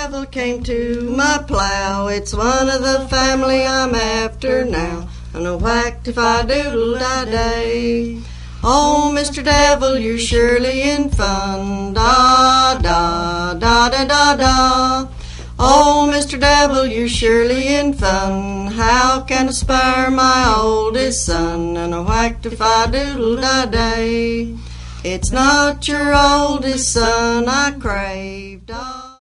devil came to my plow. It's one of the family I'm after now. And a whack-if-I-doodle-da-day. Oh, Mr. Devil, you're surely in fun. Da-da-da-da-da-da. Oh, Mr. Devil, you're surely in fun. How can I spare my oldest son? And a whack-if-I-doodle-da-day. It's not your oldest son I crave.